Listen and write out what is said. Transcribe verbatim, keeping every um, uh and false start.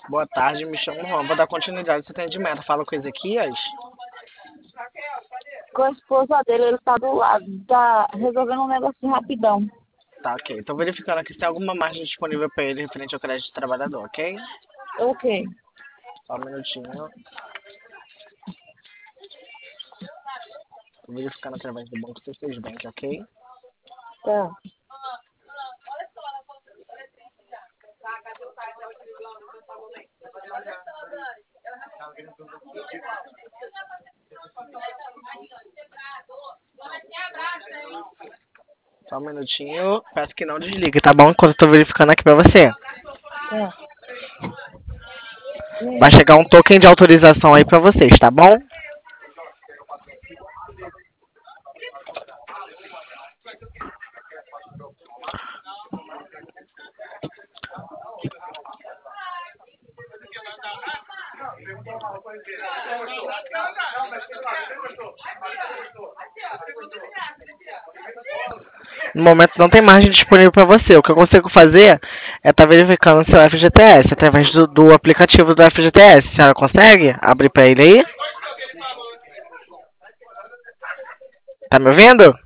Boa tarde, me chamo Juan. Vou dar continuidade ao seu atendimento. Fala com Ezequias. Com a esposa dele, ele tá do lado, tá resolvendo um negócio rapidão. Tá, ok. Tô verificando aqui se tem alguma margem disponível para ele referente ao crédito de trabalhador, ok? Ok, Só um minutinho. Tô verificando através do banco C seis Bank, ok? tá. Só um minutinho. Peço que não desligue, tá bom? Enquanto eu tô verificando aqui pra você. Tá. Vai chegar um token de autorização aí pra vocês, tá bom? No momento não tem margem disponível para você. O que eu consigo fazer é estar verificando o seu F G T S através do, do aplicativo do F G T S. A senhora consegue abrir para ele aí? Tá me ouvindo?